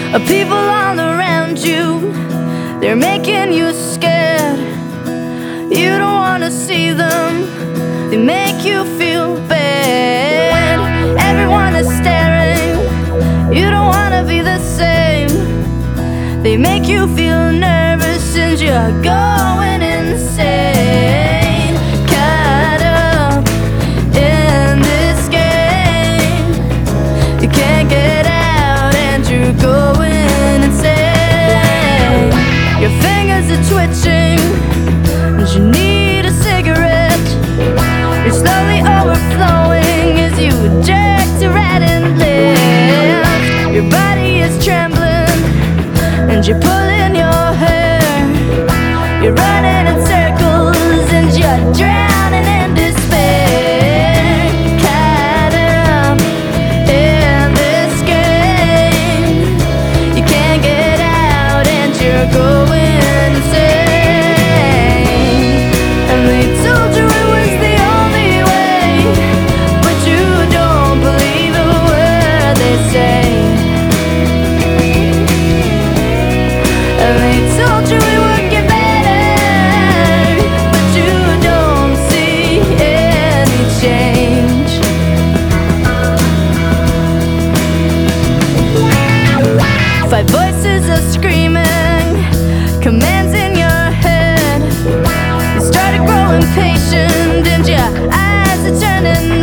of people all around you. They're making you scared. You don't wanna see them. They make you feel bad. Everyone is staring. You don't wanna be the same. They make you feel nervous and you're going insane. Caught up in this game. You can't get out and you're going insane. Your fingers are twitching and you need a cigarette. You're slowly overflowing as you jerk to right and left. Your body is trembling and you're pulling your hair. You're running in circles and you're drowning in despair. Caught up in this game. You can't get out and you're going insane. And they told you it was the only way, but you don't believe a word they say. And they told you it would get better, but you don't see any change. 5 voices are screaming, commands in your head. You started growing patient and your eyes are turning